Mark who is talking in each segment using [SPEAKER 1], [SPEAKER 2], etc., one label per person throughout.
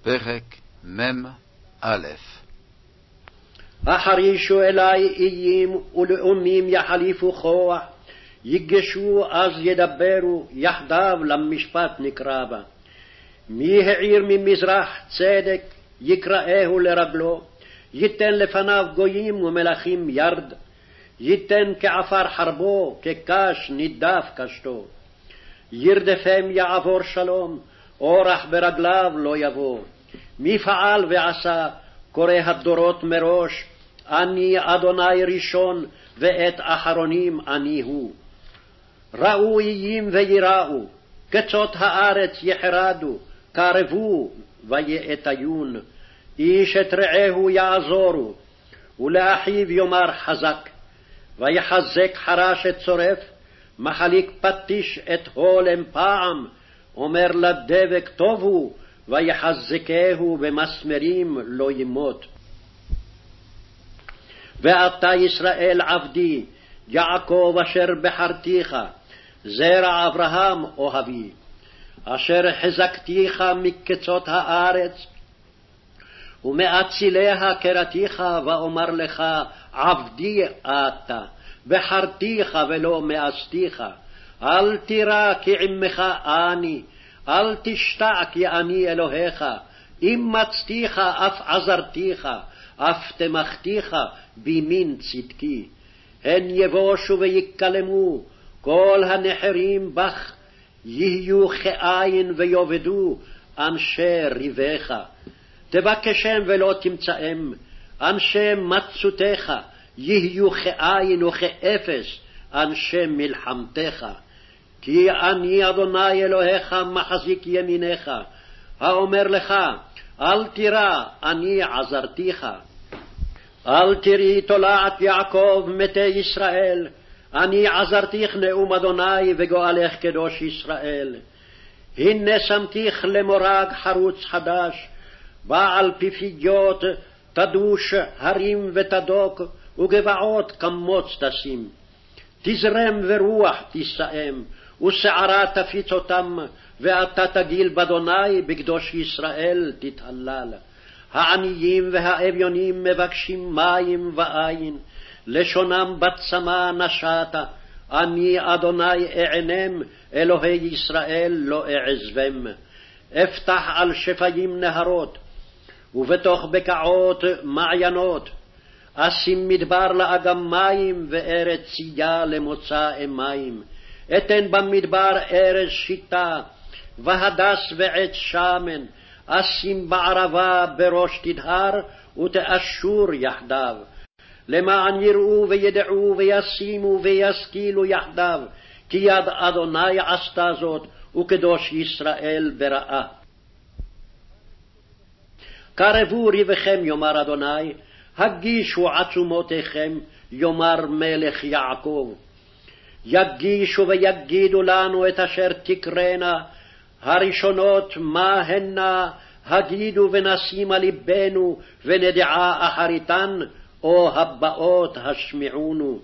[SPEAKER 1] פרק מ"א.
[SPEAKER 2] החרישו אלי איים ולאומים יחליפו כוח, יגשו אז ידברו, יחדיו למשפט נקרבה. מי העיר ממזרח צדק, יקראהו לרגלו, ייתן לפניו גויים ומלכים ירד, ייתן כעפר חרבו, כקש נידף קשתו. ירדפם יעבור שלום, אורח ברגליו לא יבוא. מי פעל ועשה, קורא הדורות מראש, אני אדוני ראשון ואת אחרונים אני הוא. ראו איים ויראו, קצות הארץ יחרדו, קרבו ויאטיון. איש את רעהו יעזורו, ולאחיו יאמר חזק. ויחזק חרש את צורף, מחליק פטיש את הולם פעם, אומר לדבק טוב הוא, ויחזקהו במסמרים לא ימות. ואתה ישראל עבדי, יעקב אשר בחרתיך, זרע אברהם אוהבי, אשר חזקתיך מקצות הארץ, ומאציליה קראתיך, ואומר לך עבדי אתה, בחרתיך ולא מאסתיך. אל תירא כי עמך אני, אל תשתע כי אני אלוהיך. אם מצתיך אף עזרתיך, אף תמכתיך בימין צדקי. הן יבושו ויקלמו, כל הנחרים בך, יהיו כאין ויאבדו אנשי ריבך. תבקשם ולא תמצאם, אנשי מצותיך, יהיו כאין וכאפס אנשי מלחמתך. כי אני אדוני אלוהיך מחזיק ימיניך, האומר לך אל תירא אני עזרתיך. אל תראי תולעת יעקב מתי ישראל, אני עזרתיך נאום אדוני וגואלך קדוש ישראל. הנה שמתיך למורג חרוץ חדש, בעל פיפיות תדוש הרים ותדוק, וגבעות כמוץ תשים. תזרם ורוח תישאם, ושערה תפיץ אותם, ואתה תגיל באדוני בקדוש ישראל תתהלל. העניים והאביונים מבקשים מים ואין, לשונם בצמא נשתה. אני אדוני אענם, אלוהי ישראל לא אעזבם. אפתח על שפיים נהרות, ובתוך בקעות מעיינות. אשים מדבר לאגם מים, וארץ צייה למוצא מים. אתן במדבר ארז שיטה, והדס ועץ שמן. אשים בערבה בראש תדהר, ותאשור יחדיו. למען יראו וידעו וישימו וישכילו יחדיו, כי יד אדוני עשתה זאת, וקדוש ישראל בראה. קרבו ריבכם, יאמר אדוני, הגישו עצומותיכם, יאמר מלך יעקב. יגישו ויגידו לנו את אשר תקרנה, הראשונות מה הנה, הגידו ונשימה ליבנו, ונדעה אחריתן, או הבאות השמיעונו.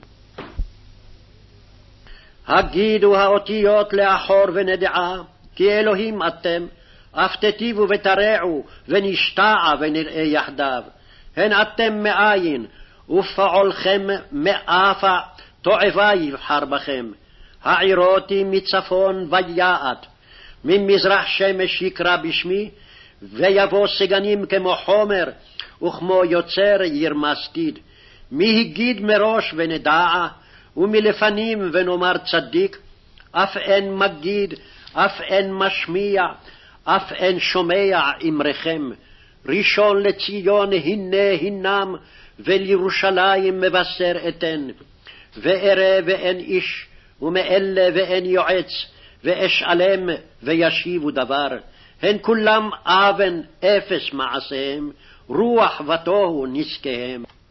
[SPEAKER 2] הגידו האותיות לאחור ונדעה, כי אלוהים אתם, אף תטיבו ותרעו, ונשתע ונראה יחדיו. הן אתם מאין, ופעולכם מאפה, תועבה יבחר בכם. העירותי מצפון ויעט, ממזרח שמש יקרא בשמי, ויבוא סגנים כמו חומר, וכמו יוצר ירמסתיד. מי הגיד מראש ונדע, ומלפנים ונאמר צדיק, אף אין מגיד, אף אין משמיע, אף אין שומע אמרכם. ראשון לציון הנה הנם, ולירושלים מבשר אתן. וארא ואין איש, ומאלה ואין יועץ, ואשאלם וישיבו דבר. הן כולם אבן אפס מעשיהם, רוח ותוהו נזקיהם.